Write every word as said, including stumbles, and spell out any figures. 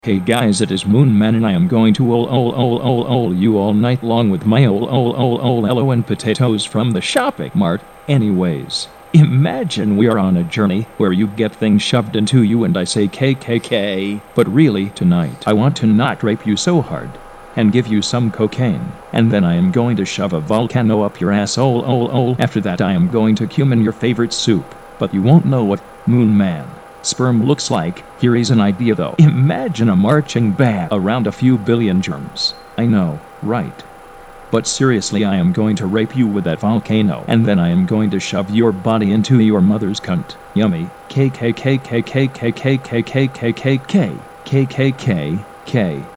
Hey guys, it is Moon Man and I am going to ol ol ol ol ol you all night long with my ol ol ol ol hello and potatoes from the shopping mart. Anyways, imagine we are on a journey where you get things shoved into you and I say K K K, but really tonight I want to not rape you so hard and give you some cocaine, and then I am going to shove a volcano up your ass ol ol ol. After that I am going to cumin your favorite soup, but you won't know what Moon Man sperm looks like. Here is an idea though. Imagine a marching band around a few billion germs. I know, right? But seriously, I am going to rape you with that volcano, and then I am going to shove your body into your mother's cunt. Yummy. K K K K K K K K K K K K K K K K K